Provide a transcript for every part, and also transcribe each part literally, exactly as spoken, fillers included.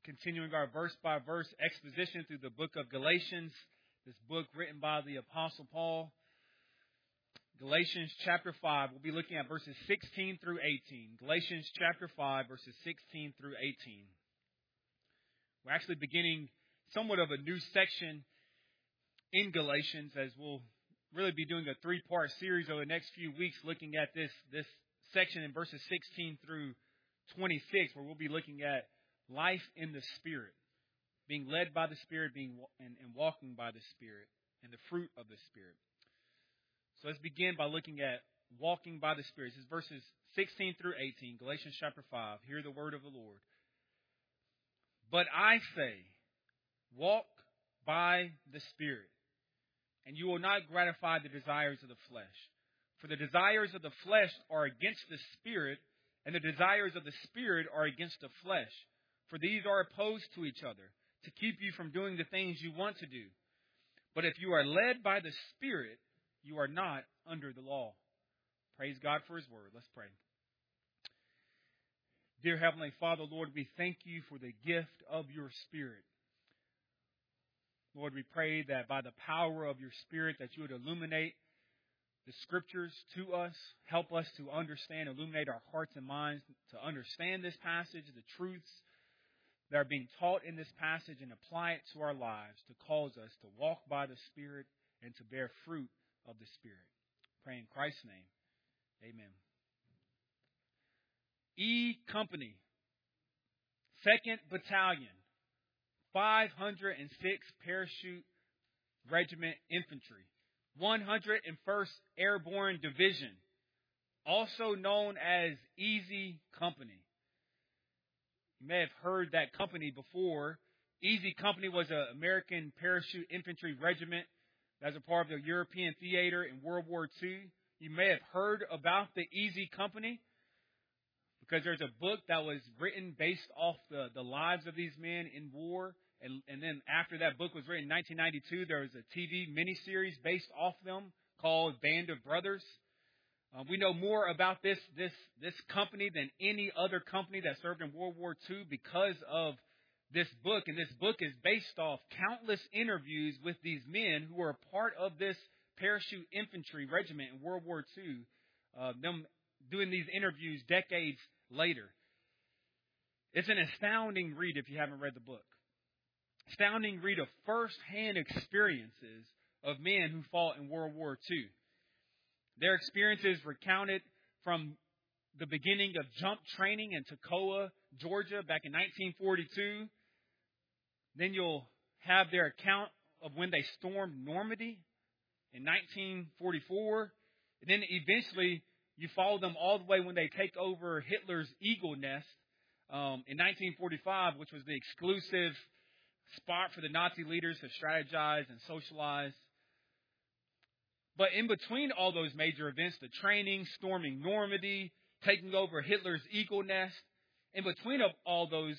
continuing our verse-by-verse exposition through the book of Galatians, this book written by the Apostle Paul. Galatians chapter five, we'll be looking at verses sixteen through eighteen. Galatians chapter five, verses sixteen through eighteen. We're actually beginning somewhat of a new section in Galatians, as we'll really be doing a three-part series over the next few weeks looking at this, this section in verses sixteen through twenty-six, where we'll be looking at life in the Spirit, being led by the Spirit, being and, and walking by the Spirit, and the fruit of the Spirit. So let's begin by looking at walking by the Spirit. This is verses sixteen through eighteen, Galatians chapter five. Hear the word of the Lord. But I say, walk by the Spirit, and you will not gratify the desires of the flesh. For the desires of the flesh are against the Spirit, and the desires of the Spirit are against the flesh. For these are opposed to each other, to keep you from doing the things you want to do. But if you are led by the Spirit, you are not under the law. Praise God for His word. Let's pray. Dear Heavenly Father, Lord, we thank you for the gift of your Spirit. Lord, we pray that by the power of your Spirit that you would illuminate the Scriptures to us, help us to understand, illuminate our hearts and minds to understand this passage, the truths that are being taught in this passage, and apply it to our lives to cause us to walk by the Spirit and to bear fruit of the Spirit. Pray in Christ's name. Amen. E Company, second Battalion, five hundred sixth Parachute Regiment Infantry, one hundred first Airborne Division, also known as Easy Company. You may have heard that company before. Easy Company was an American Parachute Infantry Regiment that was a part of the European theater in World War Two. You may have heard about the Easy Company because there's a book that was written based off the, the lives of these men in war. And, and then after that book was written in nineteen ninety-two, there was a T V miniseries based off them called Band of Brothers. Uh, we know more about this, this, this company than any other company that served in World War Two because of this book. And this book is based off countless interviews with these men who were a part of this parachute infantry regiment in World War Two. Uh, them doing these interviews decades later. It's an astounding read if you haven't read the book. Astounding read of first-hand experiences of men who fought in World War Two. Their experiences recounted from the beginning of jump training in Toccoa, Georgia, back in nineteen forty-two. Then you'll have their account of when they stormed Normandy in nineteen forty-four. And then eventually you follow them all the way when they take over Hitler's Eagle Nest um, in nineteen forty-five, which was the exclusive spot for the Nazi leaders to strategize and socialize. But in between all those major events, the training, storming Normandy, taking over Hitler's Eagle Nest, in between of all those,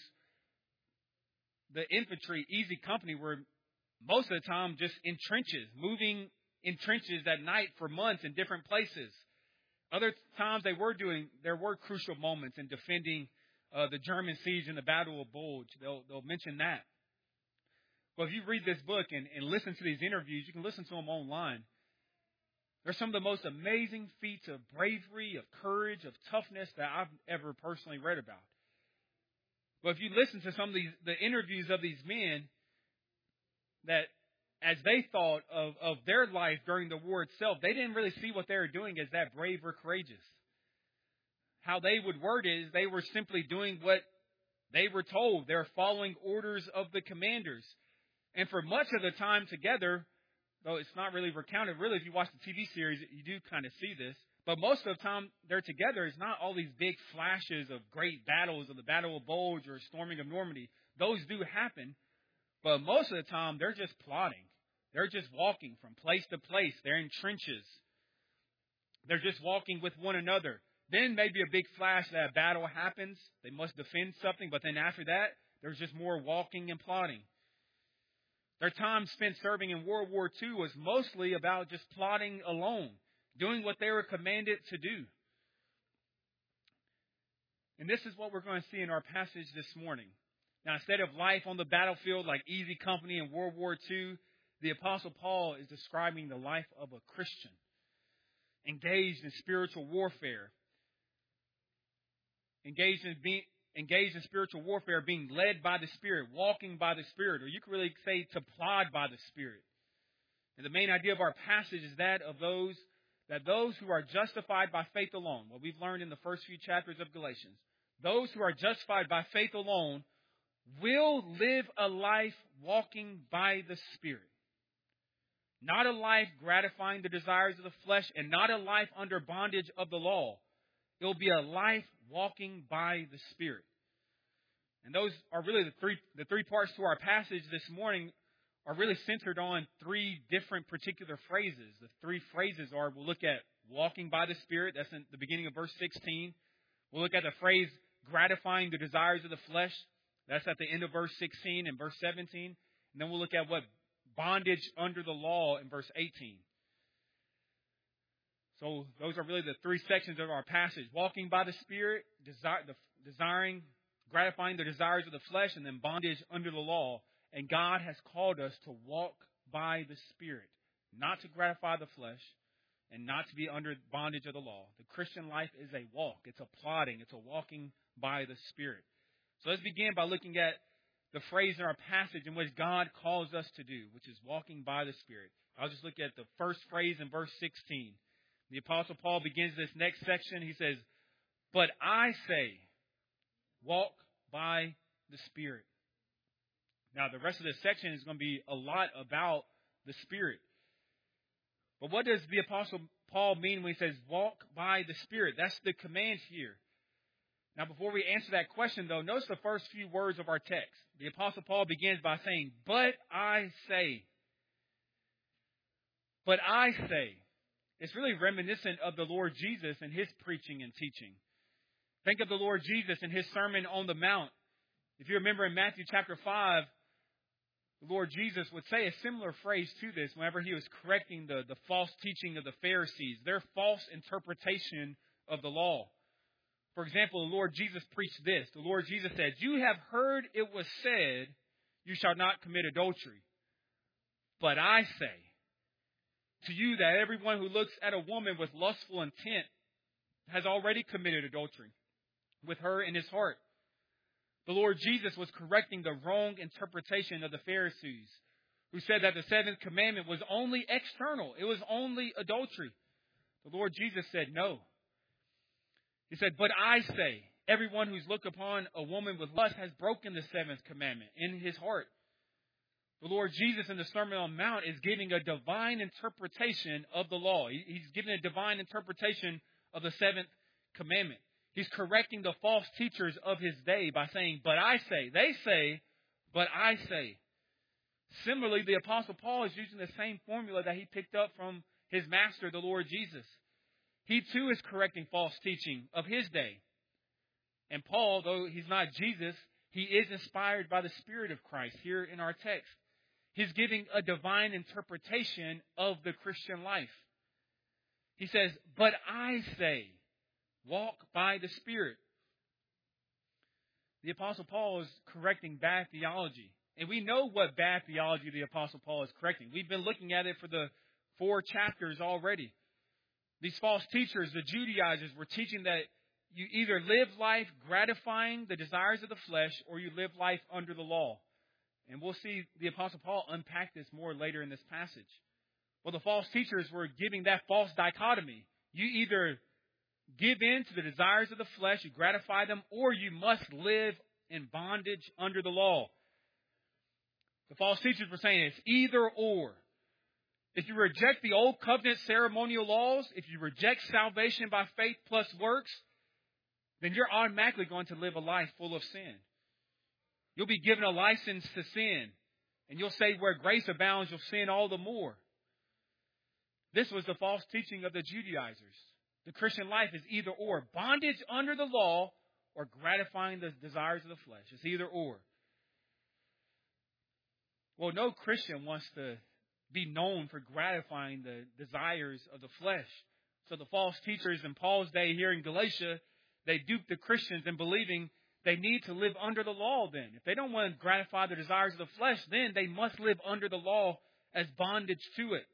the infantry, Easy Company, were most of the time just in trenches, moving in trenches at night for months in different places. Other times they were doing, there were crucial moments in defending uh, the German siege and the Battle of Bulge. They'll, they'll mention that. Well, if you read this book and, and listen to these interviews, you can listen to them online. They're some of the most amazing feats of bravery, of courage, of toughness that I've ever personally read about. But if you listen to some of these, the interviews of these men, that as they thought of, of their life during the war itself, they didn't really see what they were doing as that brave or courageous. How they would word it is they were simply doing what they were told. They were following orders of the commanders. And for much of the time together, though it's not really recounted, really, if you watch the T V series, you do kind of see this. But most of the time they're together, it's not all these big flashes of great battles of the Battle of Bulge or storming of Normandy. Those do happen. But most of the time, they're just plotting. They're just walking from place to place. They're in trenches. They're just walking with one another. Then maybe a big flash that a battle happens. They must defend something. But then after that, there's just more walking and plotting. Their time spent serving in World War Two was mostly about just plotting alone, doing what they were commanded to do. And this is what we're going to see in our passage this morning. Now, instead of life on the battlefield like Easy Company in World War Two, the Apostle Paul is describing the life of a Christian, engaged in spiritual warfare, engaged in being engaged in spiritual warfare, being led by the Spirit, walking by the Spirit, or you could really say to plod by the Spirit. And the main idea of our passage is that of those that those who are justified by faith alone, what we've learned in the first few chapters of Galatians, those who are justified by faith alone will live a life walking by the Spirit. Not a life gratifying the desires of the flesh, and not a life under bondage of the law. It will be a life walking by the Spirit. And those are really the three the three parts to our passage this morning are really centered on three different particular phrases. The three phrases are, we'll look at walking by the Spirit. That's in the beginning of verse sixteen. We'll look at the phrase gratifying the desires of the flesh. That's at the end of verse sixteen and verse seventeen. And then we'll look at what bondage under the law in verse eighteen. So those are really the three sections of our passage. Walking by the Spirit, desire, the, desiring, gratifying the desires of the flesh, and then bondage under the law. And God has called us to walk by the Spirit, not to gratify the flesh and not to be under bondage of the law. The Christian life is a walk. It's a plodding. It's a walking by the Spirit. So let's begin by looking at the phrase in our passage in which God calls us to do, which is walking by the Spirit. I'll just look at the first phrase in verse sixteen. The Apostle Paul begins this next section. He says, "But I say, walk by the Spirit." Now, the rest of this section is going to be a lot about the Spirit. But what does the Apostle Paul mean when he says, walk by the Spirit? That's the command here. Now, before we answer that question, though, notice the first few words of our text. The Apostle Paul begins by saying, "But I say." But I say. It's really reminiscent of the Lord Jesus and His preaching and teaching. Think of the Lord Jesus and His Sermon on the Mount. If you remember in Matthew chapter five, the Lord Jesus would say a similar phrase to this whenever He was correcting the, the false teaching of the Pharisees, their false interpretation of the law. For example, the Lord Jesus preached this. The Lord Jesus said, "You have heard it was said, you shall not commit adultery. But I say to you that everyone who looks at a woman with lustful intent has already committed adultery with her in his heart." The Lord Jesus was correcting the wrong interpretation of the Pharisees, who said that the seventh commandment was only external. It was only adultery. The Lord Jesus said no. He said, "But I say, everyone who's looked upon a woman with lust has broken the seventh commandment in his heart." The Lord Jesus in the Sermon on the Mount is giving a divine interpretation of the law. He's giving a divine interpretation of the seventh commandment. He's correcting the false teachers of his day by saying, "But I say." They say, "But I say." Similarly, the Apostle Paul is using the same formula that he picked up from his master, the Lord Jesus. He too is correcting false teaching of his day. And Paul, though he's not Jesus, he is inspired by the Spirit of Christ here in our text. He's giving a divine interpretation of the Christian life. He says, "But I say, walk by the Spirit." The Apostle Paul is correcting bad theology. And we know what bad theology the Apostle Paul is correcting. We've been looking at it for the four chapters already. These false teachers, the Judaizers, were teaching that you either live life gratifying the desires of the flesh or you live life under the law. And we'll see the Apostle Paul unpack this more later in this passage. Well, the false teachers were giving that false dichotomy. You either give in to the desires of the flesh, you gratify them, or you must live in bondage under the law. The false teachers were saying it's either or. If you reject the old covenant ceremonial laws, if you reject salvation by faith plus works, then you're automatically going to live a life full of sin. You'll be given a license to sin. And you'll say where grace abounds, you'll sin all the more. This was the false teaching of the Judaizers. The Christian life is either or. Bondage under the law or gratifying the desires of the flesh. It's either or. Well, no Christian wants to be known for gratifying the desires of the flesh. So the false teachers in Paul's day here in Galatia, they duped the Christians in believing They need to live under the law then. If they don't want to gratify the desires of the flesh, then they must live under the law as bondage to it.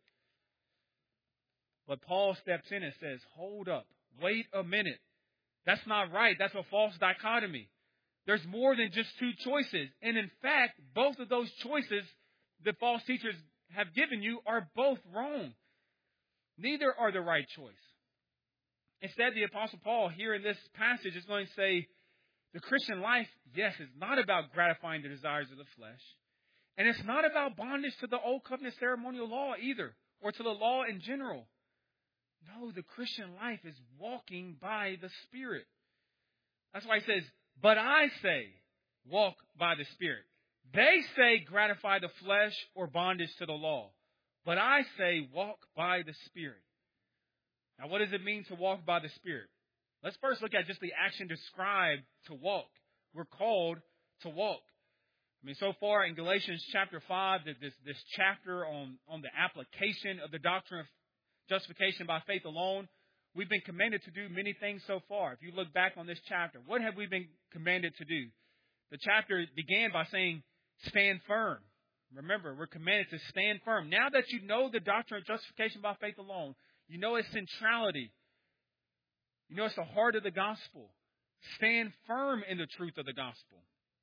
But Paul steps in and says, hold up, wait a minute. That's not right. That's a false dichotomy. There's more than just two choices. And in fact, both of those choices the false teachers have given you are both wrong. Neither are the right choice. Instead, the Apostle Paul here in this passage is going to say, the Christian life, yes, is not about gratifying the desires of the flesh. And it's not about bondage to the old covenant ceremonial law either, or to the law in general. No, the Christian life is walking by the Spirit. That's why he says, but I say, walk by the Spirit. They say gratify the flesh or bondage to the law. But I say walk by the Spirit. Now, what does it mean to walk by the Spirit? Let's first look at just the action described to walk. We're called to walk. I mean, so far in Galatians chapter five, this, this chapter on, on the application of the doctrine of justification by faith alone, we've been commanded to do many things so far. If you look back on this chapter, what have we been commanded to do? The chapter began by saying, stand firm. Remember, we're commanded to stand firm. Now that you know the doctrine of justification by faith alone, you know its centrality. You know it's the heart of the gospel. Stand firm in the truth of the gospel.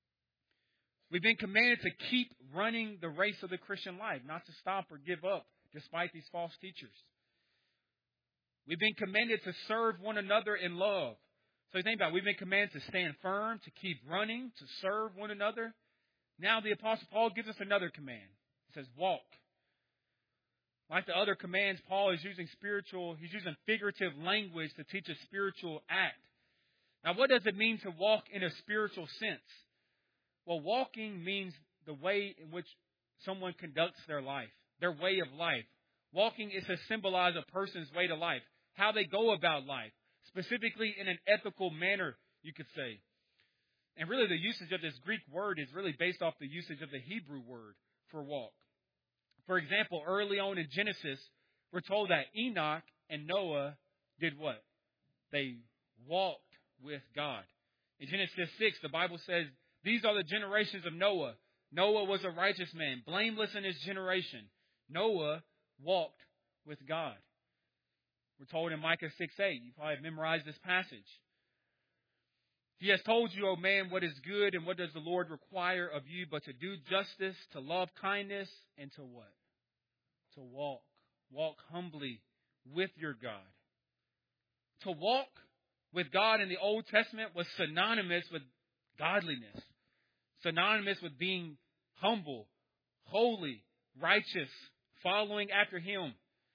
We've been commanded to keep running the race of the Christian life, not to stop or give up despite these false teachers. We've been commanded to serve one another in love. So you think about it, we've been commanded to stand firm, to keep running, to serve one another. Now the Apostle Paul gives us another command. He says, walk. Like the other commands, Paul is using spiritual, he's using figurative language to teach a spiritual act. Now, what does it mean to walk in a spiritual sense? Well, walking means the way in which someone conducts their life, their way of life. Walking is to symbolize a person's way to life, how they go about life, specifically in an ethical manner, you could say. And really the usage of this Greek word is really based off the usage of the Hebrew word for walk. For example, early on in Genesis, we're told that Enoch and Noah did what? They walked with God. In Genesis six, the Bible says, these are the generations of Noah. Noah was a righteous man, blameless in his generation. Noah walked with God. We're told in Micah six eight, you probably have memorized this passage. He has told you, O man, what is good and what does the Lord require of you, but to do justice, to love kindness, and to what? To walk. Walk humbly with your God. To walk with God in the Old Testament was synonymous with godliness. Synonymous with being humble, holy, righteous, following after Him.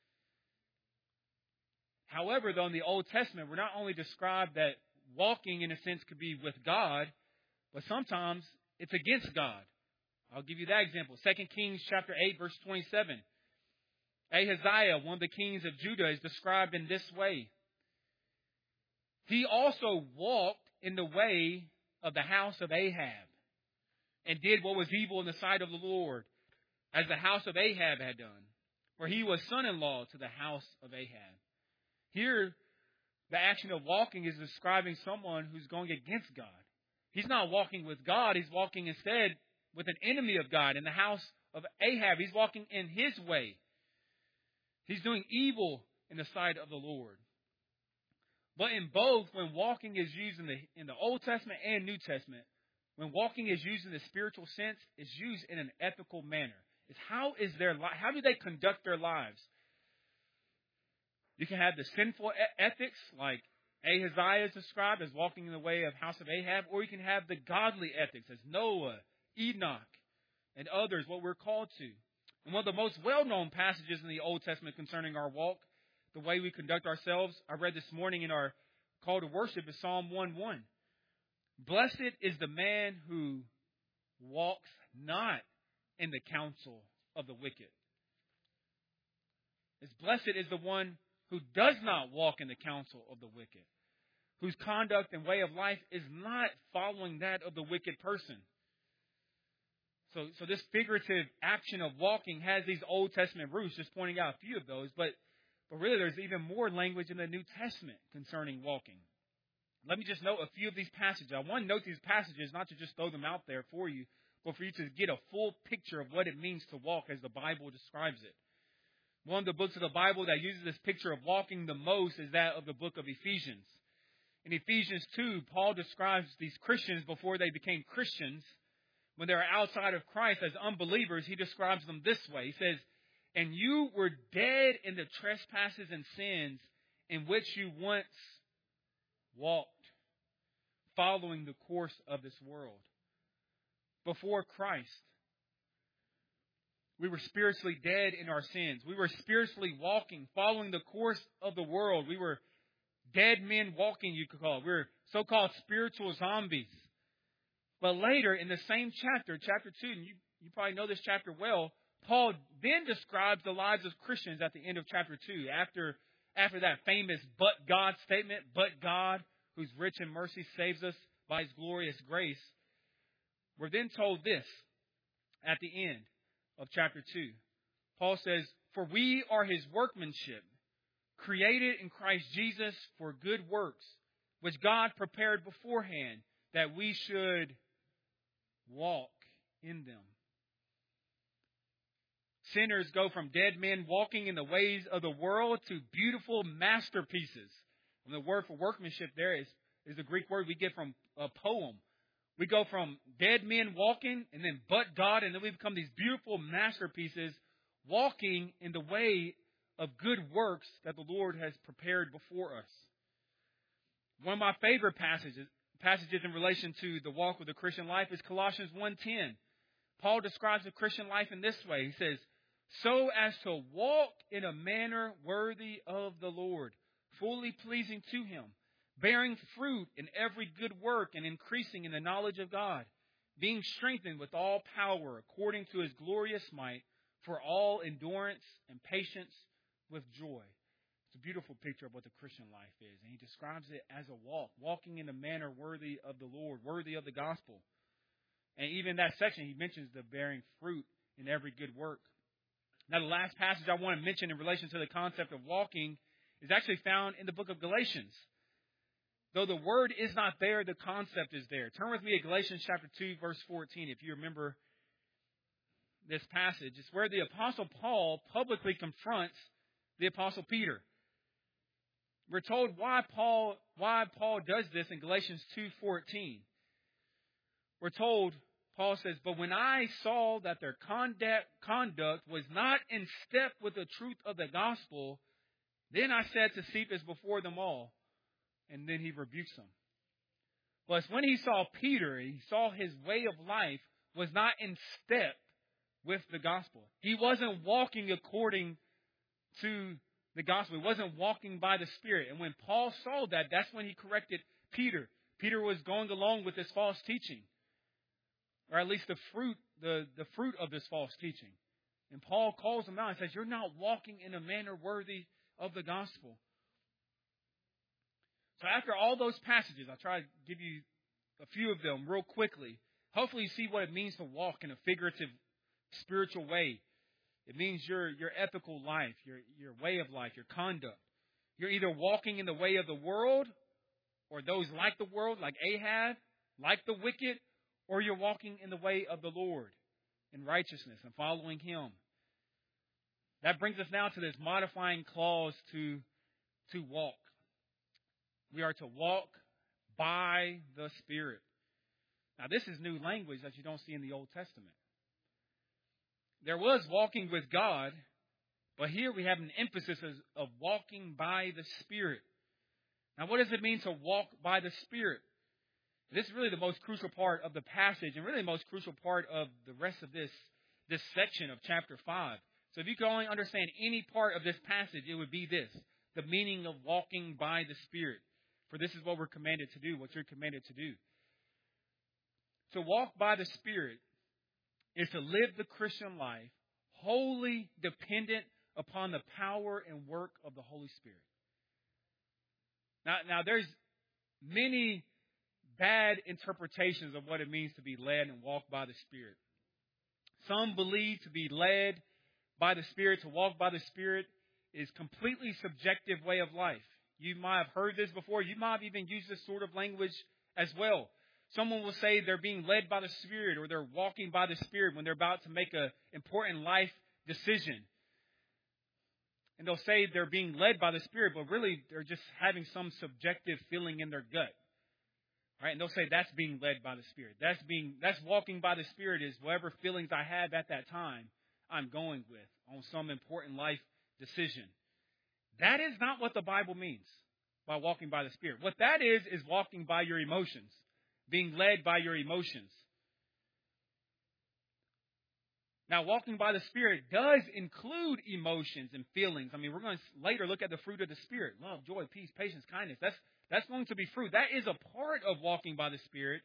However, though, in the Old Testament, we're not only described that walking, in a sense, could be with God, but sometimes it's against God. I'll give you that example. Second Kings chapter eight, verse twenty-seven. Ahaziah, one of the kings of Judah, is described in this way. He also walked in the way of the house of Ahab and did what was evil in the sight of the Lord, as the house of Ahab had done. For he was son-in-law to the house of Ahab. Here, the action of walking is describing someone who's going against God. He's not walking with God. He's walking instead with an enemy of God in the house of Ahab. He's walking in his way. He's doing evil in the sight of the Lord. But in both, when walking is used in the, in the Old Testament and New Testament, when walking is used in the spiritual sense, it's used in an ethical manner. It's how is their li- how do they conduct their lives? You can have the sinful e- ethics, like Ahaziah is described as walking in the way of house of Ahab, or you can have the godly ethics as Noah, Enoch, and others, what we're called to. And one of the most well-known passages in the Old Testament concerning our walk, the way we conduct ourselves, I read this morning in our call to worship, is Psalm one one. Blessed is the man who walks not in the counsel of the wicked. As blessed is the one who does not walk in the counsel of the wicked, whose conduct and way of life is not following that of the wicked person. So, so this figurative action of walking has these Old Testament roots, just pointing out a few of those, but, but really there's even more language in the New Testament concerning walking. let me just note a few of these passages. I want to note these passages not to just throw them out there for you, but for you to get a full picture of what it means to walk as the Bible describes it. One of the books of the Bible that uses this picture of walking the most is that of the book of Ephesians. In Ephesians two, Paul describes these Christians before they became Christians. When they were outside of Christ as unbelievers, he describes them this way. He says, "And you were dead in the trespasses and sins in which you once walked, following the course of this world." Before Christ, we were spiritually dead in our sins. We were spiritually walking, following the course of the world. We were dead men walking, you could call it. We were so-called spiritual zombies. But later, in the same chapter, chapter two, and you, you probably know this chapter well, Paul then describes the lives of Christians at the end of chapter two, after, after that famous "but God" statement, "but God, who's rich in mercy, saves us by His glorious grace." We're then told this at the end of chapter two. Paul says, "For we are His workmanship, created in Christ Jesus for good works, which God prepared beforehand that we should walk in them." Sinners go from dead men walking in the ways of the world to beautiful masterpieces. And the word for workmanship there is, is the Greek word we get from a poem. We go from dead men walking, and then "but God," and then we become these beautiful masterpieces walking in the way of good works that the Lord has prepared before us. One of my favorite passages, passages in relation to the walk of the Christian life is Colossians one ten. Paul describes the Christian life in this way. He says, "So as to walk in a manner worthy of the Lord, fully pleasing to Him, bearing fruit in every good work and increasing in the knowledge of God, being strengthened with all power according to His glorious might, for all endurance and patience with joy." It's a beautiful picture of what the Christian life is. And he describes it as a walk, walking in a manner worthy of the Lord, worthy of the gospel. And even in that section, he mentions the bearing fruit in every good work. Now, the last passage I want to mention in relation to the concept of walking is actually found in the book of Galatians. Though the word is not there, the concept is there. Turn with me to Galatians chapter two, verse fourteen, if you remember this passage. It's where the Apostle Paul publicly confronts the Apostle Peter. We're told why Paul why Paul does this in Galatians two fourteen. We're told, Paul says, "But when I saw that their conduct, conduct was not in step with the truth of the gospel, then I said to Cephas before them all," and then he rebukes them. Well, it's when he saw Peter, he saw his way of life was not in step with the gospel. He wasn't walking according to the gospel. He wasn't walking by the Spirit. And when Paul saw that, that's when he corrected Peter. Peter was going along with this false teaching, or at least the fruit, the, the fruit of this false teaching. And Paul calls him out and says, "You're not walking in a manner worthy of the gospel." So after all those passages, I'll try to give you a few of them real quickly. Hopefully you see what it means to walk in a figurative, spiritual way. It means your, your ethical life, your, your way of life, your conduct. You're either walking in the way of the world, or those like the world, like Ahab, like the wicked, or you're walking in the way of the Lord in righteousness and following Him. That brings us now to this modifying clause to, to walk. We are to walk by the Spirit. Now, this is new language that you don't see in the Old Testament. There was walking with God, but here we have an emphasis of walking by the Spirit. Now, what does it mean to walk by the Spirit? This is really the most crucial part of the passage, and really the most crucial part of the rest of this, this section of chapter five. So if you could only understand any part of this passage, it would be this: the meaning of walking by the Spirit. For this is what we're commanded to do, what you're commanded to do. To walk by the Spirit is to live the Christian life wholly dependent upon the power and work of the Holy Spirit. Now, now there's many bad interpretations of what it means to be led and walk by the Spirit. Some believe to be led by the Spirit, to walk by the Spirit, is completely subjective way of life. You might have heard this before. You might have even used this sort of language as well. Someone will say they're being led by the Spirit or they're walking by the Spirit when they're about to make an important life decision. And they'll say they're being led by the Spirit, but really they're just having some subjective feeling in their gut. Right? And they'll say that's being led by the Spirit. That's being that's walking by the Spirit is whatever feelings I have at that time I'm going with on some important life decision. That is not what the Bible means by walking by the Spirit. What that is, is walking by your emotions, being led by your emotions. Now, walking by the Spirit does include emotions and feelings. I mean, we're going to later look at the fruit of the Spirit. Love, joy, peace, patience, kindness. That's, that's going to be fruit. That is a part of walking by the Spirit.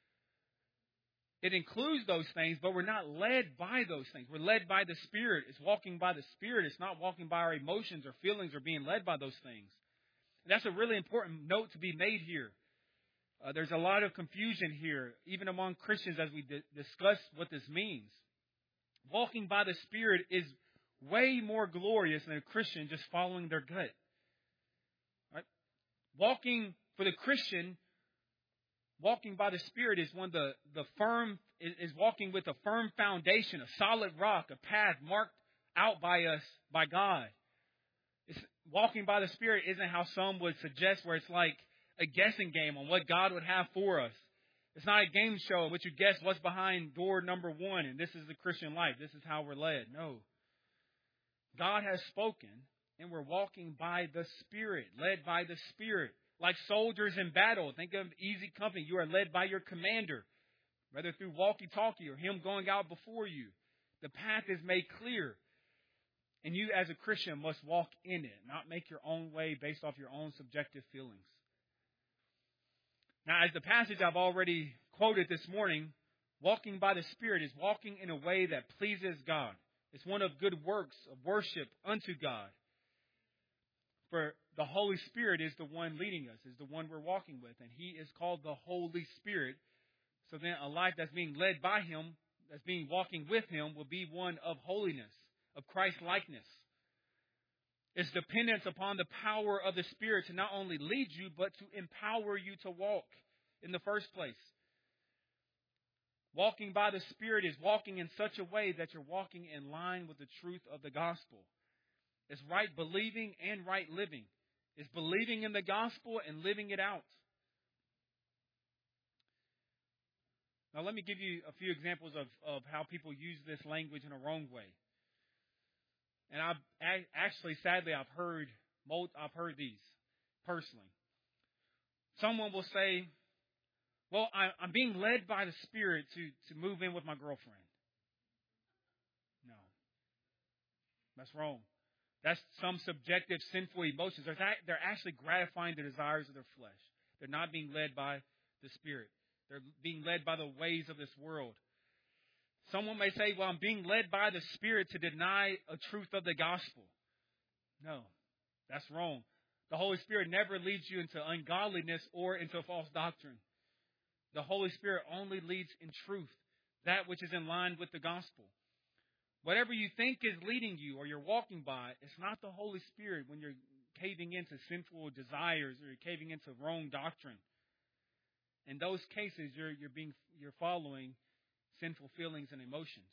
It includes those things, but we're not led by those things. We're led by the Spirit. It's walking by the Spirit. It's not walking by our emotions or feelings or being led by those things. And that's a really important note to be made here. Uh, there's a lot of confusion here, even among Christians, as we di- discuss what this means. Walking by the Spirit is way more glorious than a Christian just following their gut. Right? Walking for the Christian, walking by the Spirit is one of the, the firm is, is walking with a firm foundation, a solid rock, a path marked out by us by God. It's, walking by the Spirit isn't how some would suggest, where it's like a guessing game on what God would have for us. It's not a game show in which you guess what's behind door number one, and this is the Christian life. This is how we're led. No. God has spoken, and we're walking by the Spirit, led by the Spirit. Like soldiers in battle, think of easy company. You are led by your commander, whether through walkie-talkie or him going out before you. The path is made clear, and you as a Christian must walk in it, not make your own way based off your own subjective feelings. Now, as the passage I've already quoted this morning, walking by the Spirit is walking in a way that pleases God. It's one of good works of worship unto God. For the Holy Spirit is the one leading us, is the one we're walking with, and He is called the Holy Spirit. So then a life that's being led by Him, that's being walking with Him, will be one of holiness, of Christ-likeness. It's dependence upon the power of the Spirit to not only lead you, but to empower you to walk in the first place. Walking by the Spirit is walking in such a way that you're walking in line with the truth of the gospel. It's right believing and right living. It's believing in the gospel and living it out. Now let me give you a few examples of, of how people use this language in a wrong way. And I've actually, sadly, I've heard I've heard these personally. Someone will say, well, I, I'm being led by the Spirit to, to move in with my girlfriend. No. That's wrong. That's some subjective, sinful emotions. They're, they're actually gratifying the desires of their flesh. They're not being led by the Spirit. They're being led by the ways of this world. Someone may say, well, I'm being led by the Spirit to deny a truth of the gospel. No, that's wrong. The Holy Spirit never leads you into ungodliness or into false doctrine. The Holy Spirit only leads in truth, that which is in line with the gospel. Whatever you think is leading you or you're walking by, it's not the Holy Spirit when you're caving into sinful desires or you're caving into wrong doctrine. In those cases, you're you're being you're following sinful feelings and emotions.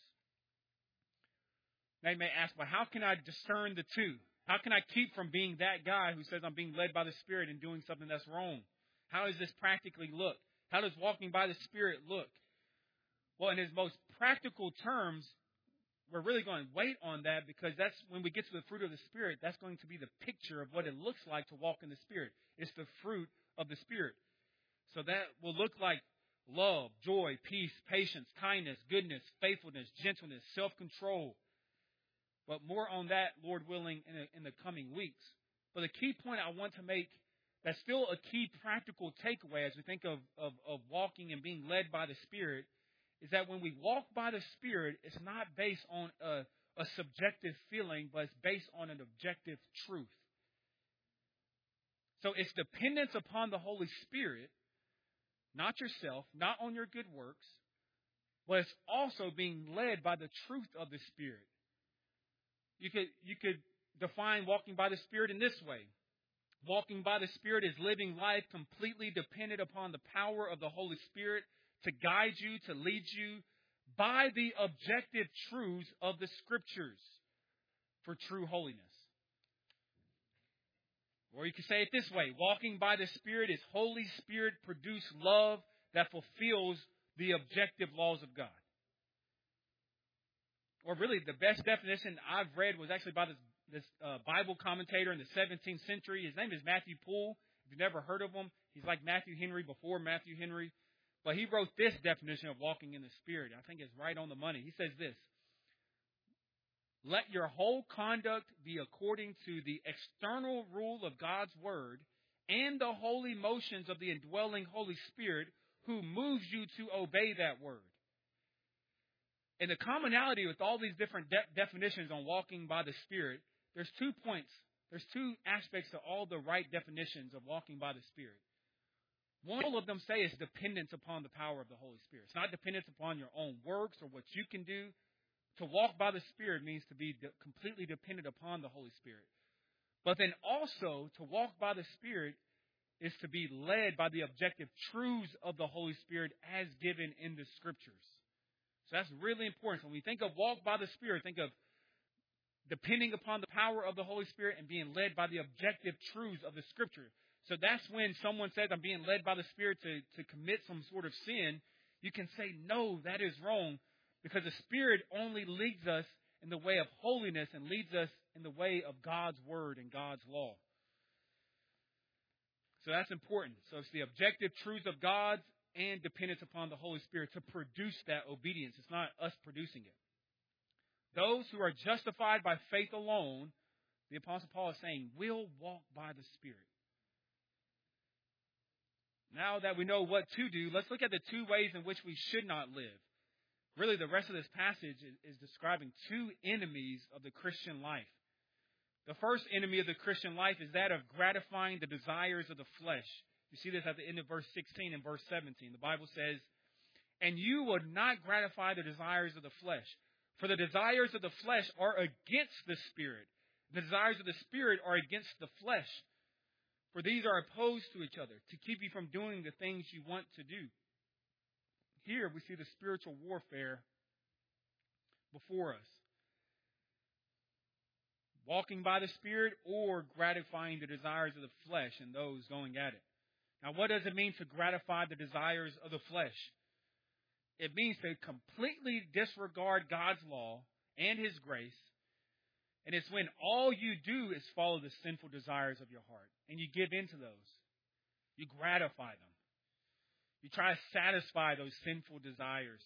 Now you may ask, well, how can I discern the two? How can I keep from being that guy who says I'm being led by the Spirit and doing something that's wrong? How does this practically look? How does walking by the Spirit look? Well, in its most practical terms, we're really going to wait on that because that's when we get to the fruit of the Spirit, that's going to be the picture of what it looks like to walk in the Spirit. It's the fruit of the Spirit. So that will look like love, joy, peace, patience, kindness, goodness, faithfulness, gentleness, self-control. But more on that, Lord willing, in, a, in the coming weeks. But the key point I want to make, that's still a key practical takeaway as we think of, of, of walking and being led by the Spirit, is that when we walk by the Spirit, it's not based on a, a subjective feeling, but it's based on an objective truth. So it's dependence upon the Holy Spirit, not yourself, not on your good works, but it's also being led by the truth of the Spirit. You could you could define walking by the Spirit in this way. Walking by the Spirit is living life completely dependent upon the power of the Holy Spirit to guide you, to lead you by the objective truths of the Scriptures for true holiness. Or you can say it this way: walking by the Spirit is Holy Spirit produced love that fulfills the objective laws of God. Or really, the best definition I've read was actually by this, this uh, Bible commentator in the seventeenth century. His name is Matthew Poole. If you've never heard of him, he's like Matthew Henry before Matthew Henry. But he wrote this definition of walking in the Spirit. I think it's right on the money. He says this: let your whole conduct be according to the external rule of God's Word and the holy motions of the indwelling Holy Spirit who moves you to obey that Word. And the commonality with all these different de- definitions on walking by the Spirit, there's two points. There's two aspects to all the right definitions of walking by the Spirit. One, all of them say is dependence upon the power of the Holy Spirit. It's not dependence upon your own works or what you can do. To walk by the Spirit means to be de- completely dependent upon the Holy Spirit. But then also, to walk by the Spirit is to be led by the objective truths of the Holy Spirit as given in the Scriptures. So that's really important. So when we think of walk by the Spirit, think of depending upon the power of the Holy Spirit and being led by the objective truths of the Scripture. So that's when someone says, I'm being led by the Spirit to, to commit some sort of sin, you can say, no, that is wrong, because the Spirit only leads us in the way of holiness and leads us in the way of God's Word and God's law. So that's important. So it's the objective truths of God and dependence upon the Holy Spirit to produce that obedience. It's not us producing it. Those who are justified by faith alone, the Apostle Paul is saying, will walk by the Spirit. Now that we know what to do, let's look at the two ways in which we should not live. Really, the rest of this passage is, is describing two enemies of the Christian life. The first enemy of the Christian life is that of gratifying the desires of the flesh. You see this at the end of verse sixteen and verse seventeen. The Bible says, and you would not gratify the desires of the flesh, for the desires of the flesh are against the Spirit. The desires of the Spirit are against the flesh. For these are opposed to each other, to keep you from doing the things you want to do. Here we see the spiritual warfare before us. Walking by the Spirit or gratifying the desires of the flesh and those going at it. Now, what does it mean to gratify the desires of the flesh? It means to completely disregard God's law and His grace. And it's when all you do is follow the sinful desires of your heart. And you give in to those. You gratify them. You try to satisfy those sinful desires.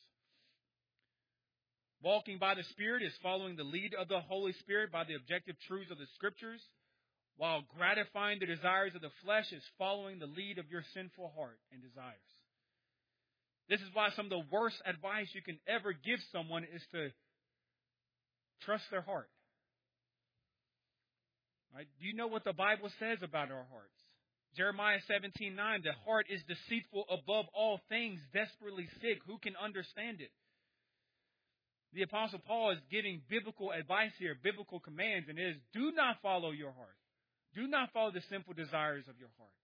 Walking by the Spirit is following the lead of the Holy Spirit by the objective truths of the Scriptures, while gratifying the desires of the flesh is following the lead of your sinful heart and desires. This is why some of the worst advice you can ever give someone is to trust their heart. Right? Do you know what the Bible says about our hearts? Jeremiah seventeen nine, the heart is deceitful above all things, desperately sick. Who can understand it? The Apostle Paul is giving biblical advice here, biblical commands, and it is, do not follow your heart. Do not follow the sinful desires of your heart.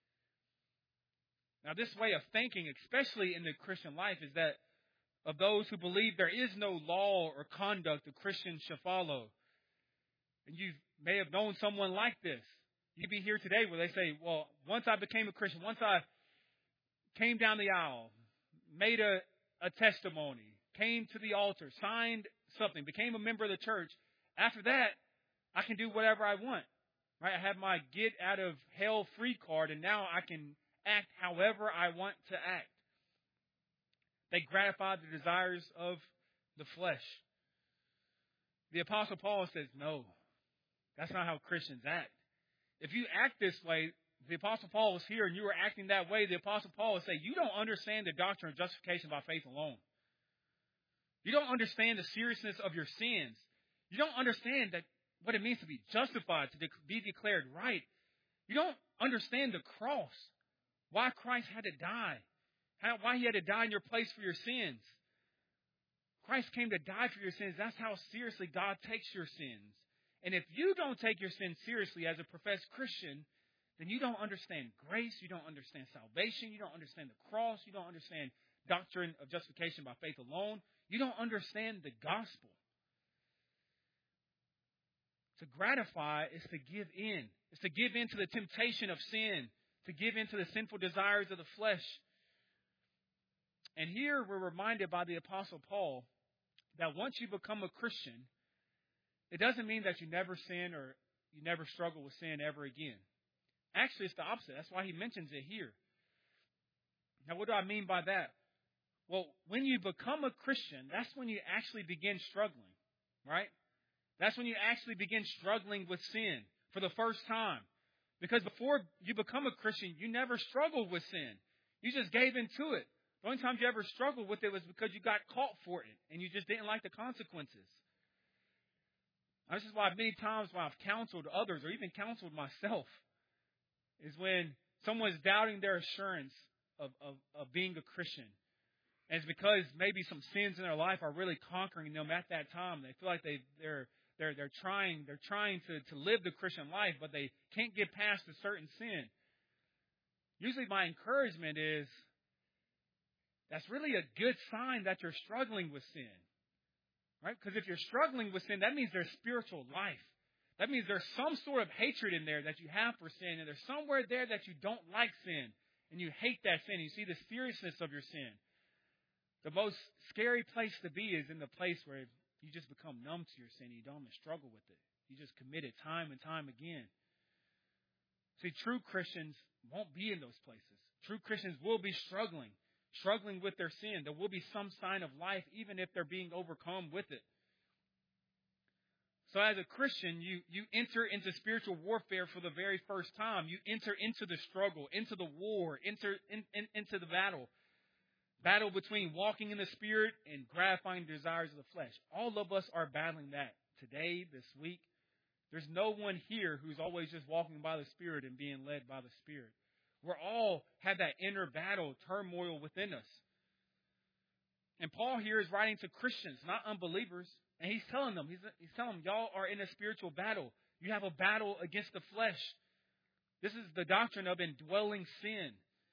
Now, this way of thinking, especially in the Christian life, is that of those who believe there is no law or conduct a Christian should follow. And you may have known someone like this. You'd be here today where they say, well, once I became a Christian, once I came down the aisle, made a, a testimony, came to the altar, signed something, became a member of the church, after that, I can do whatever I want. Right? I have my get out of hell free card, and now I can act however I want to act. They gratify the desires of the flesh. The Apostle Paul says, no, that's not how Christians act. If you act this way, the Apostle Paul was here and you were acting that way, the Apostle Paul would say, you don't understand the doctrine of justification by faith alone. You don't understand the seriousness of your sins. You don't understand that what it means to be justified, to de- be declared right. You don't understand the cross, why Christ had to die, how, why He had to die in your place for your sins. Christ came to die for your sins. That's how seriously God takes your sins. And if you don't take your sins seriously as a professed Christian, then you don't understand grace, you don't understand salvation, you don't understand the cross, you don't understand doctrine of justification by faith alone. You don't understand the gospel. To gratify is to give in. It's to give in to the temptation of sin, to give in to the sinful desires of the flesh. And here we're reminded by the Apostle Paul that once you become a Christian, it doesn't mean that you never sin or you never struggle with sin ever again. Actually, it's the opposite. That's why he mentions it here. Now, what do I mean by that? Well, when you become a Christian, that's when you actually begin struggling, right? That's when you actually begin struggling with sin for the first time. Because before you become a Christian, you never struggled with sin. You just gave into it. The only time you ever struggled with it was because you got caught for it and you just didn't like the consequences. This is why many times when I've counseled others or even counseled myself is when someone's doubting their assurance of, of, of being a Christian. And it's because maybe some sins in their life are really conquering them at that time. They feel like they, they're they're they're trying they're trying to, to live the Christian life, but they can't get past a certain sin. Usually my encouragement is that's really a good sign that you're struggling with sin. Right? Because if you're struggling with sin, that means there's spiritual life. That means there's some sort of hatred in there that you have for sin, and there's somewhere there that you don't like sin, and you hate that sin. You see the seriousness of your sin. The most scary place to be is in the place where you just become numb to your sin. You don't even struggle with it. You just commit it time and time again. See, true Christians won't be in those places. True Christians will be struggling, struggling with their sin. There will be some sign of life, even if they're being overcome with it. So as a Christian, you, you enter into spiritual warfare for the very first time. You enter into the struggle, into the war, enter in, in, into the battle. Battle between walking in the Spirit and gratifying the desires of the flesh. All of us are battling that today, this week. There's no one here who's always just walking by the Spirit and being led by the Spirit. We're all have that inner battle, turmoil within us. And Paul here is writing to Christians, not unbelievers. And he's telling them, he's, he's telling them, y'all are in a spiritual battle. You have a battle against the flesh. This is the doctrine of indwelling sin.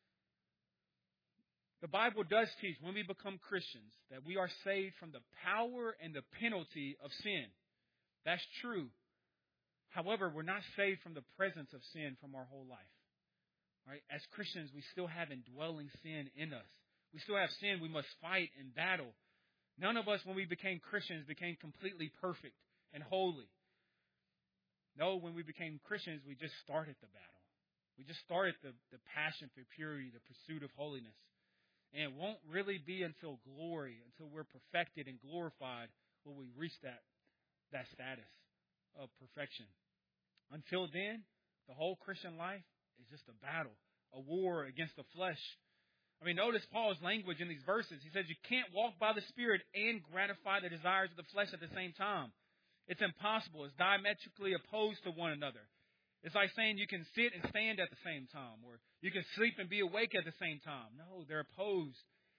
The Bible does teach when we become Christians that we are saved from the power and the penalty of sin. That's true. However, we're not saved from the presence of sin from our whole life. Right? As Christians, we still have indwelling sin in us. We still have sin we must fight and battle. None of us, when we became Christians, became completely perfect and holy. No, when we became Christians, we just started the battle. We just started the, the passion for purity, the pursuit of holiness. And it won't really be until glory, until we're perfected and glorified, will we reach that, that status of perfection. Until then, the whole Christian life is just a battle, a war against the flesh. I mean, notice Paul's language in these verses. He says you can't walk by the Spirit and gratify the desires of the flesh at the same time. It's impossible. It's diametrically opposed to one another. It's like saying you can sit and stand at the same time, or you can sleep and be awake at the same time. No, they're opposed.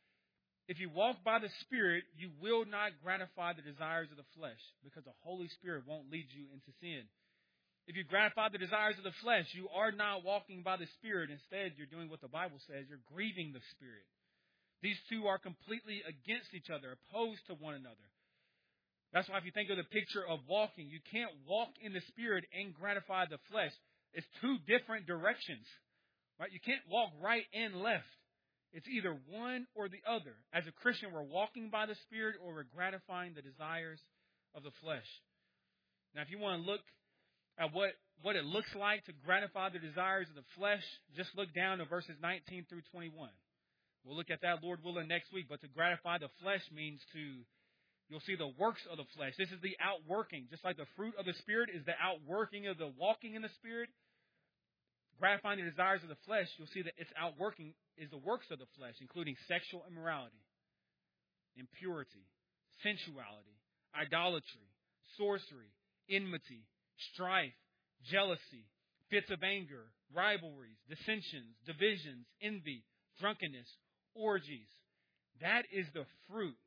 If you walk by the Spirit, you will not gratify the desires of the flesh, because the Holy Spirit won't lead you into sin. If you gratify the desires of the flesh, you are not walking by the Spirit. Instead, you're doing what the Bible says. You're grieving the Spirit. These two are completely against each other, opposed to one another. That's why if you think of the picture of walking, you can't walk in the Spirit and gratify the flesh. It's two different directions. Right? You can't walk right and left. It's either one or the other. As a Christian, we're walking by the Spirit or we're gratifying the desires of the flesh. Now, if you want to look at what, what it looks like to gratify the desires of the flesh, just look down to verses nineteen through twenty-one. We'll look at that, Lord willing, next week. But to gratify the flesh means to, you'll see the works of the flesh. This is the outworking. Just like the fruit of the Spirit is the outworking of the walking in the Spirit. Gratifying the desires of the flesh, you'll see that its outworking is the works of the flesh, including sexual immorality, impurity, sensuality, idolatry, sorcery, enmity, strife, jealousy, fits of anger, rivalries, dissensions, divisions, envy, drunkenness, orgies. That is the fruit.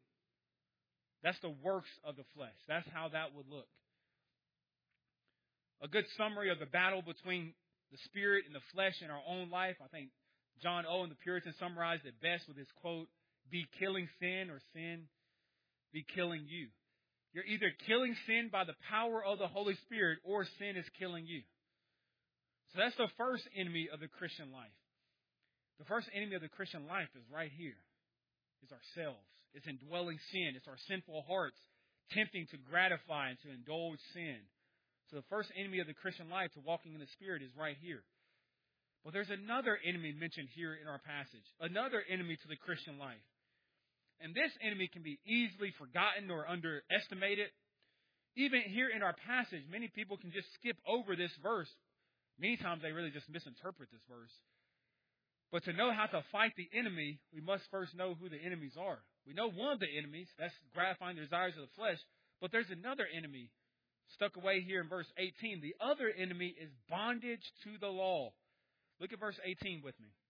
That's the works of the flesh. That's how that would look. A good summary of the battle between the spirit and the flesh in our own life. I think John Owen, the Puritan, summarized it best with his quote, "Be killing sin or sin be killing you." You're either killing sin by the power of the Holy Spirit or sin is killing you. So that's the first enemy of the Christian life. The first enemy of the Christian life is right here. It's ourselves. It's indwelling sin. It's our sinful hearts tempting to gratify and to indulge sin. So the first enemy of the Christian life to walking in the Spirit is right here. But there's another enemy mentioned here in our passage. Another enemy to the Christian life. And this enemy can be easily forgotten or underestimated. Even here in our passage, many people can just skip over this verse. Many times they really just misinterpret this verse. But to know how to fight the enemy, we must first know who the enemies are. We know one of the enemies, that's gratifying the desires of the flesh. But there's another enemy stuck away here in verse eighteen. The other enemy is bondage to the law. Look at verse eighteen with me.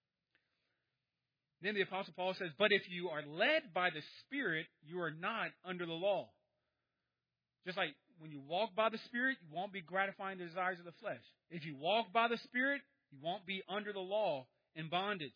Then the Apostle Paul says, "But if you are led by the Spirit, you are not under the law." Just like when you walk by the Spirit, you won't be gratifying the desires of the flesh. If you walk by the Spirit, you won't be under the law in bondage.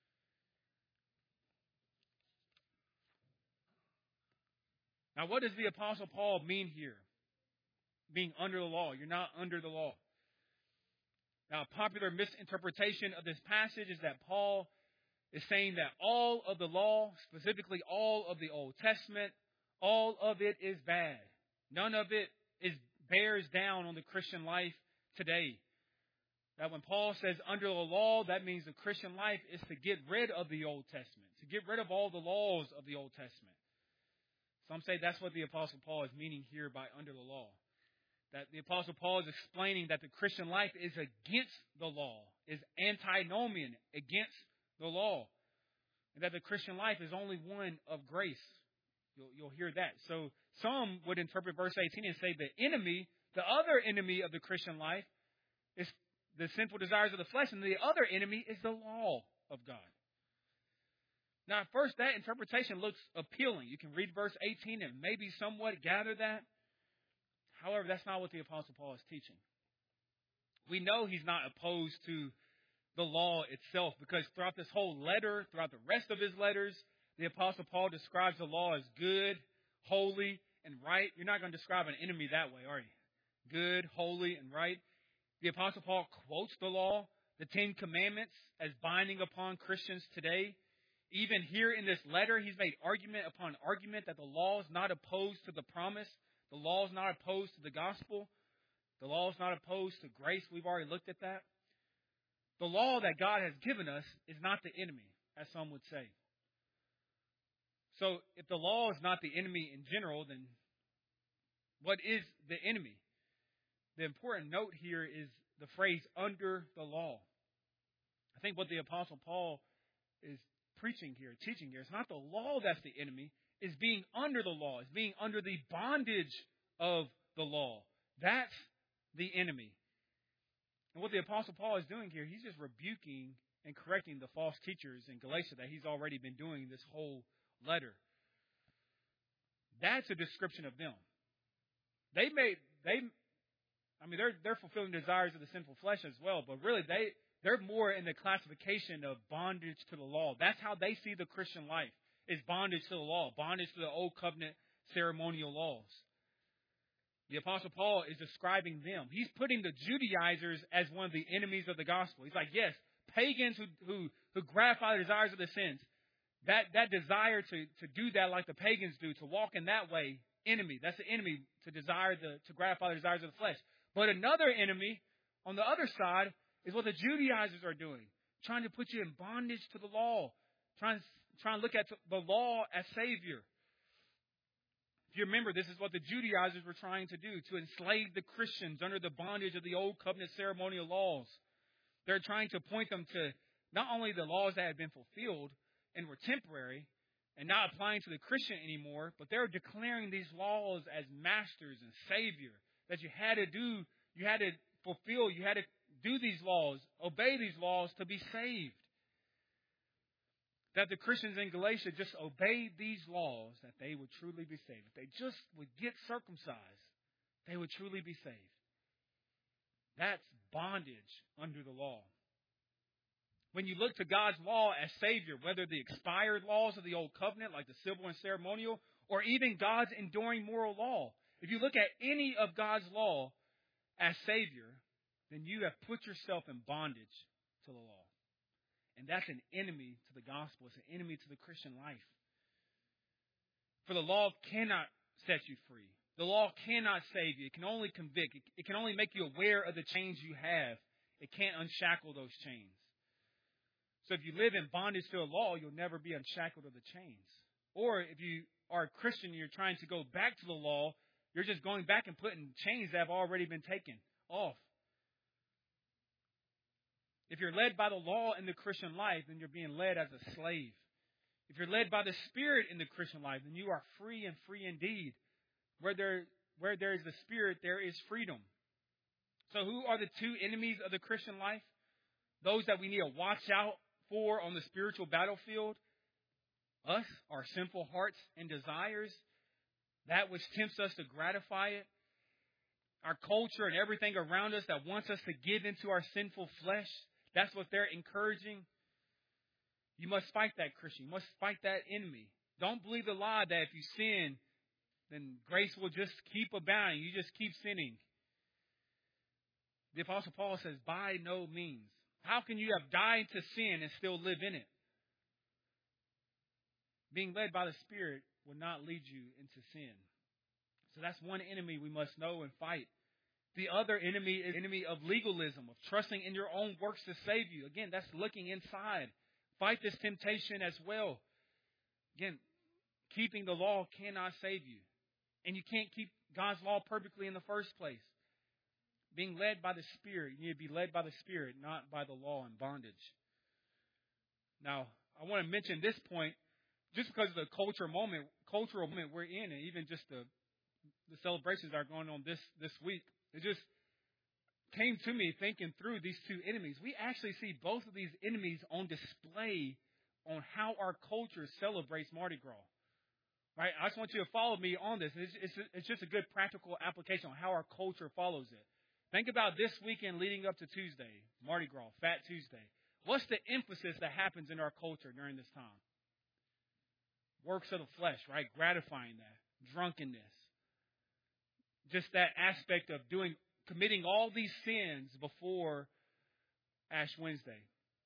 Now, what does the Apostle Paul mean here? Being under the law. You're not under the law. Now, a popular misinterpretation of this passage is that Paul is saying that all of the law, specifically all of the Old Testament, all of it is bad. None of it is bears down on the Christian life today. That when Paul says under the law, that means the Christian life is to get rid of the Old Testament, to get rid of all the laws of the Old Testament. Some say that's what the Apostle Paul is meaning here by under the law. That the Apostle Paul is explaining that the Christian life is against the law, is antinomian, against the law. And that the Christian life is only one of grace. You'll, you'll hear that. So some would interpret verse eighteen and say the enemy, the other enemy of the Christian life is the sinful desires of the flesh, and the other enemy is the law of God. Now, at first, that interpretation looks appealing. You can read verse eighteen and maybe somewhat gather that. However, that's not what the Apostle Paul is teaching. We know he's not opposed to the law itself because throughout this whole letter, throughout the rest of his letters, the Apostle Paul describes the law as good, holy, and right. You're not going to describe an enemy that way, are you? Good, holy, and right. The Apostle Paul quotes the law, the Ten Commandments, as binding upon Christians today. Even here in this letter, he's made argument upon argument that the law is not opposed to the promise. The law is not opposed to the gospel. The law is not opposed to grace. We've already looked at that. The law that God has given us is not the enemy, as some would say. So if the law is not the enemy in general, then what is the enemy? The important note here is the phrase under the law. I think what the Apostle Paul is preaching here, teaching here, it's not the law that's the enemy. It's being under the law. It's being under the bondage of the law. That's the enemy. And what the Apostle Paul is doing here, he's just rebuking and correcting the false teachers in Galatia that he's already been doing this whole letter. That's a description of them. They made, they, I mean, they're, they're fulfilling desires of the sinful flesh as well, but really they, they're more in the classification of bondage to the law. That's how they see the Christian life, is bondage to the law, bondage to the old covenant ceremonial laws. The Apostle Paul is describing them. He's putting the Judaizers as one of the enemies of the gospel. He's like, yes, pagans who who, who gratify the desires of the sins, that, that desire to, to do that like the pagans do, to walk in that way, enemy. That's the enemy, to desire the to gratify the desires of the flesh. But another enemy on the other side is what the Judaizers are doing, trying to put you in bondage to the law, trying, trying to look at the law as Savior. If you remember, this is what the Judaizers were trying to do, to enslave the Christians under the bondage of the old covenant ceremonial laws. They're trying to point them to not only the laws that had been fulfilled and were temporary and not applying to the Christian anymore, but they're declaring these laws as masters and Savior, that you had to do, you had to fulfill, you had to do these laws, obey these laws to be saved. That the Christians in Galatia just obeyed these laws, that they would truly be saved. If they just would get circumcised, they would truly be saved. That's bondage under the law. When you look to God's law as Savior, whether the expired laws of the Old Covenant, like the civil and ceremonial, or even God's enduring moral law, if you look at any of God's law as Savior, then you have put yourself in bondage to the law. And that's an enemy to the gospel. It's an enemy to the Christian life. For the law cannot set you free. The law cannot save you. It can only convict. It, it can only make you aware of the chains you have. It can't unshackle those chains. So if you live in bondage to the law, you'll never be unshackled of the chains. Or if you are a Christian and you're trying to go back to the law, you're just going back and putting chains that have already been taken off. If you're led by the law in the Christian life, then you're being led as a slave. If you're led by the Spirit in the Christian life, then you are free and free indeed. Where there, where there is the Spirit, there is freedom. So who are the two enemies of the Christian life? Those that we need to watch out for on the spiritual battlefield? Us, our sinful hearts and desires, that which tempts us to gratify it. Our culture and everything around us that wants us to give into our sinful flesh. That's what they're encouraging. You must fight that, Christian. You must fight that enemy. Don't believe the lie that if you sin, then grace will just keep abounding. You just keep sinning. The Apostle Paul says, by no means. How can you have died to sin and still live in it? Being led by the Spirit will not lead you into sin. So that's one enemy we must know and fight. The other enemy is the enemy of legalism, of trusting in your own works to save you. Again, that's looking inside. Fight this temptation as well. Again, keeping the law cannot save you. And you can't keep God's law perfectly in the first place. Being led by the Spirit, you need to be led by the Spirit, not by the law and bondage. Now, I want to mention this point just because of the cultural moment, cultural moment we're in, and even just the the celebrations that are going on this, this week. It just came to me thinking through these two enemies. We actually see both of these enemies on display on how our culture celebrates Mardi Gras. Right? I just want you to follow me on this. It's, it's, it's just a good practical application on how our culture follows it. Think about this weekend leading up to Tuesday, Mardi Gras, Fat Tuesday. What's the emphasis that happens in our culture during this time? Works of the flesh, right? Gratifying that. Drunkenness. Just that aspect of doing, committing all these sins before Ash Wednesday.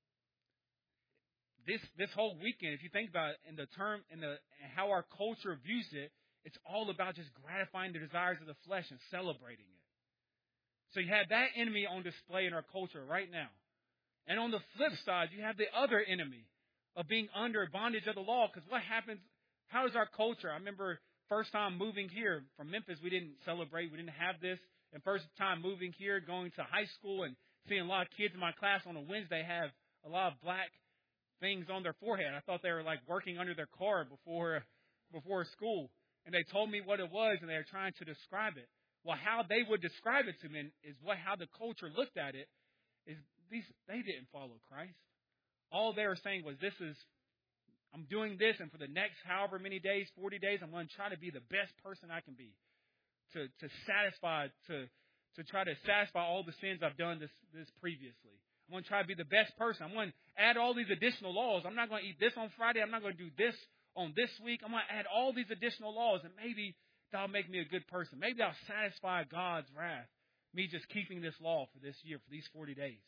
This this whole weekend, if you think about it, in the term, in the how our culture views it, it's all about just gratifying the desires of the flesh and celebrating it. So you have that enemy on display in our culture right now. And on the flip side, you have the other enemy of being under bondage of the law. Because what happens, how is our culture? I remember first time moving here from Memphis, we didn't celebrate. We didn't have this. And first time moving here, going to high school and seeing a lot of kids in my class on a Wednesday have a lot of black things on their forehead. I thought they were like working under their car before, before school. And they told me what it was, and they were trying to describe it. Well, how they would describe it to me is what how the culture looked at it is these they didn't follow Christ. All they were saying was, this is, I'm doing this, and for the next however many days, forty days, I'm going to try to be the best person I can be. To to satisfy, to to try to satisfy all the sins I've done this, this previously. I'm going to try to be the best person. I'm going to add all these additional laws. I'm not going to eat this on Friday. I'm not going to do this on this week. I'm going to add all these additional laws, and maybe that'll make me a good person. Maybe I'll satisfy God's wrath. Me just keeping this law for this year, for these forty days.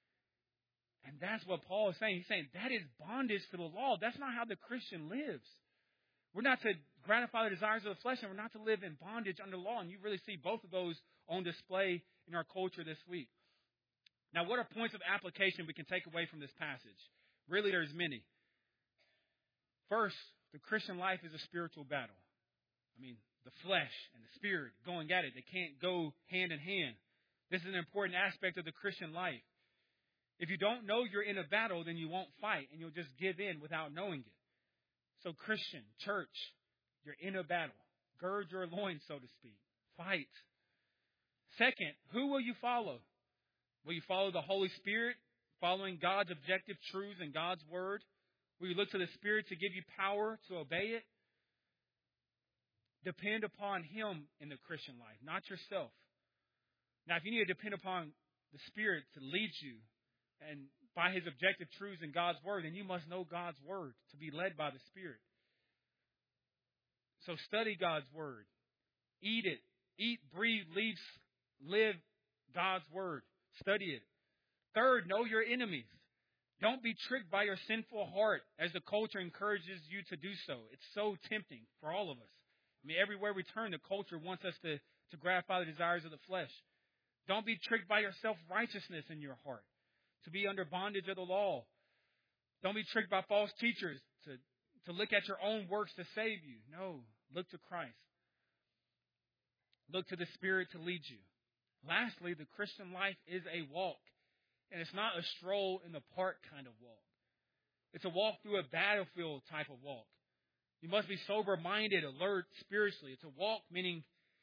And that's what Paul is saying. He's saying that is bondage to the law. That's not how the Christian lives. We're not to gratify the desires of the flesh, and we're not to live in bondage under law. And you really see both of those on display in our culture this week. Now, what are points of application we can take away from this passage? Really, there's many. First, the Christian life is a spiritual battle. I mean, the flesh and the spirit going at it. They can't go hand in hand. This is an important aspect of the Christian life. If you don't know you're in a battle, then you won't fight, and you'll just give in without knowing it. So Christian, church, you're in a battle. Gird your loins, so to speak. Fight. Second, who will you follow? Will you follow the Holy Spirit, following God's objective truths and God's word? Will you look to the Spirit to give you power to obey it? Depend upon Him in the Christian life, not yourself. Now, if you need to depend upon the Spirit to lead you and by His objective truths in God's Word, then you must know God's Word to be led by the Spirit. So study God's Word. Eat it. Eat, breathe, live, live God's Word. Study it. Third, know your enemies. Don't be tricked by your sinful heart as the culture encourages you to do so. It's so tempting for all of us. I mean, everywhere we turn, the culture wants us to, to gratify the desires of the flesh. Don't be tricked by your self-righteousness in your heart, to be under bondage of the law. Don't be tricked by false teachers to, to look at your own works to save you. No, look to Christ. Look to the Spirit to lead you. Lastly, the Christian life is a walk. And it's not a stroll in the park kind of walk. It's a walk through a battlefield type of walk. You must be sober-minded, alert spiritually. It's a walk, meaning,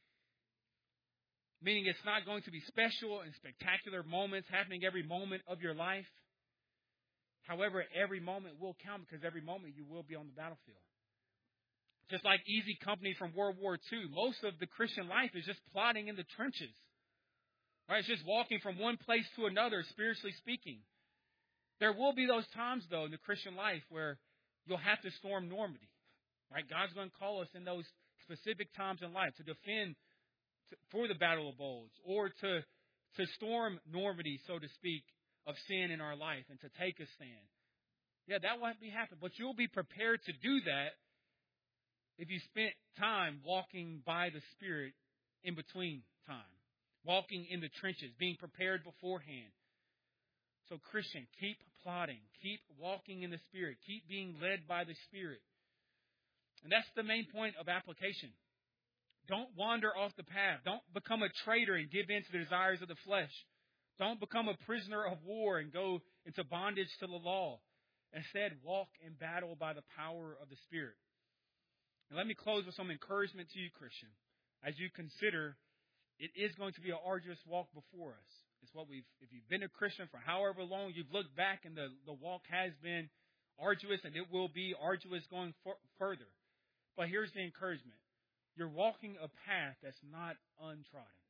meaning it's not going to be special and spectacular moments happening every moment of your life. However, every moment will count because every moment you will be on the battlefield. Just like easy company from World War Two, most of the Christian life is just plodding in the trenches. Right? It's just walking from one place to another, spiritually speaking. There will be those times, though, in the Christian life where you'll have to storm Normandy. Right? God's going to call us in those specific times in life to defend to, for the Battle of Bulge, or to, to storm Normandy, so to speak, of sin in our life and to take a stand. Yeah, that won't be happening. But you'll be prepared to do that if you spent time walking by the Spirit in between time. Walking in the trenches, being prepared beforehand. So, Christian, keep plodding. Keep walking in the Spirit. Keep being led by the Spirit. And that's the main point of application. Don't wander off the path. Don't become a traitor and give in to the desires of the flesh. Don't become a prisoner of war and go into bondage to the law. Instead, walk in battle by the power of the Spirit. And let me close with some encouragement to you, Christian, as you consider it is going to be an arduous walk before us. It's what we've, if you've been a Christian for however long, you've looked back and the, the walk has been arduous and it will be arduous going for, further. But here's the encouragement. You're walking a path that's not untrodden.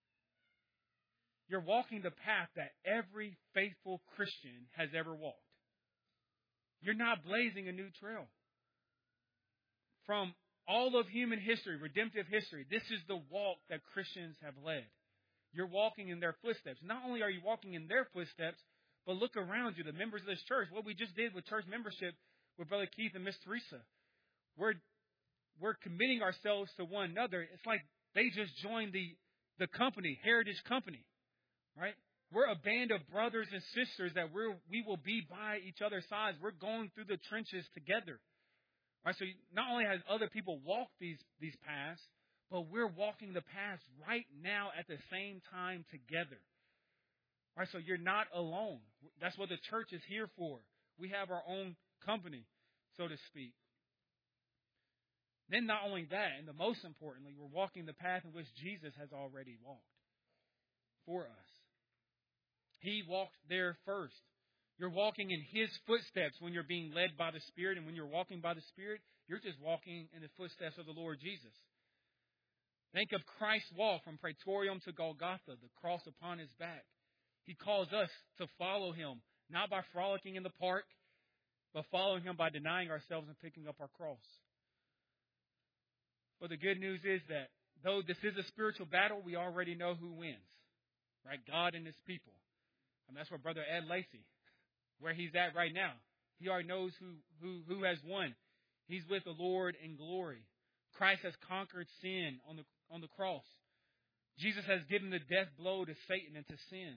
You're walking the path that every faithful Christian has ever walked. You're not blazing a new trail. From all of human history, redemptive history, this is the walk that Christians have led. You're walking in their footsteps. Not only are you walking in their footsteps, but look around you, the members of this church. What we just did with church membership with Brother Keith and Miss Teresa. We're, we're committing ourselves to one another. It's like they just joined the, the company, Heritage Company, right? We're a band of brothers and sisters that we're, we will be by each other's sides. We're going through the trenches together. Right, so not only has other people walked these, these paths, but we're walking the paths right now at the same time together. Right, so you're not alone. That's what the church is here for. We have our own company, so to speak. Then not only that, and the most importantly, we're walking the path in which Jesus has already walked for us. He walked there first. You're walking in His footsteps when you're being led by the Spirit. And when you're walking by the Spirit, you're just walking in the footsteps of the Lord Jesus. Think of Christ's walk from Praetorium to Golgotha, the cross upon His back. He calls us to follow Him, not by frolicking in the park, but following Him by denying ourselves and picking up our cross. But the good news is that though this is a spiritual battle, we already know who wins. Right? God and His people. And that's where Brother Ed Lacey, where he's at right now. He already knows who, who, who has won. He's with the Lord in glory. Christ has conquered sin on the, on the cross. Jesus has given the death blow to Satan and to sin.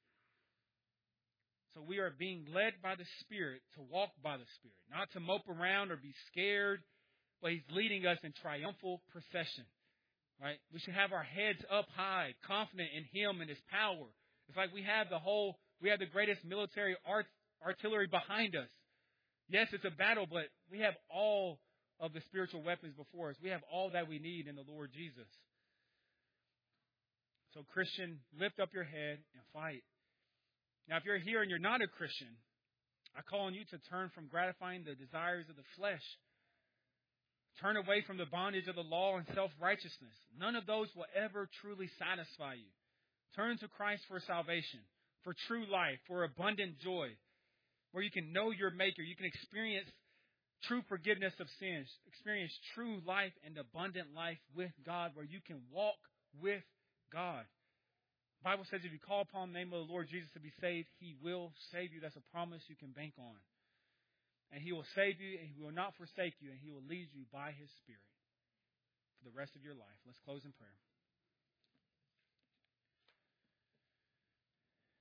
So we are being led by the Spirit to walk by the Spirit, not to mope around or be scared, but He's leading us in triumphal procession. Right? We should have our heads up high, confident in Him and His power. It's like we have the whole, we have the greatest military art, artillery behind us. Yes, it's a battle, but we have all of the spiritual weapons before us. We have all that we need in the Lord Jesus. So, Christian, lift up your head and fight. Now, if you're here and you're not a Christian, I call on you to turn from gratifying the desires of the flesh. Turn away from the bondage of the law and self-righteousness. None of those will ever truly satisfy you. Turn to Christ for salvation, for true life, for abundant joy, where you can know your Maker. You can experience true forgiveness of sins, experience true life and abundant life with God, where you can walk with God. The Bible says if you call upon the name of the Lord Jesus to be saved, He will save you. That's a promise you can bank on. And He will save you, and He will not forsake you, and He will lead you by His Spirit for the rest of your life. Let's close in prayer.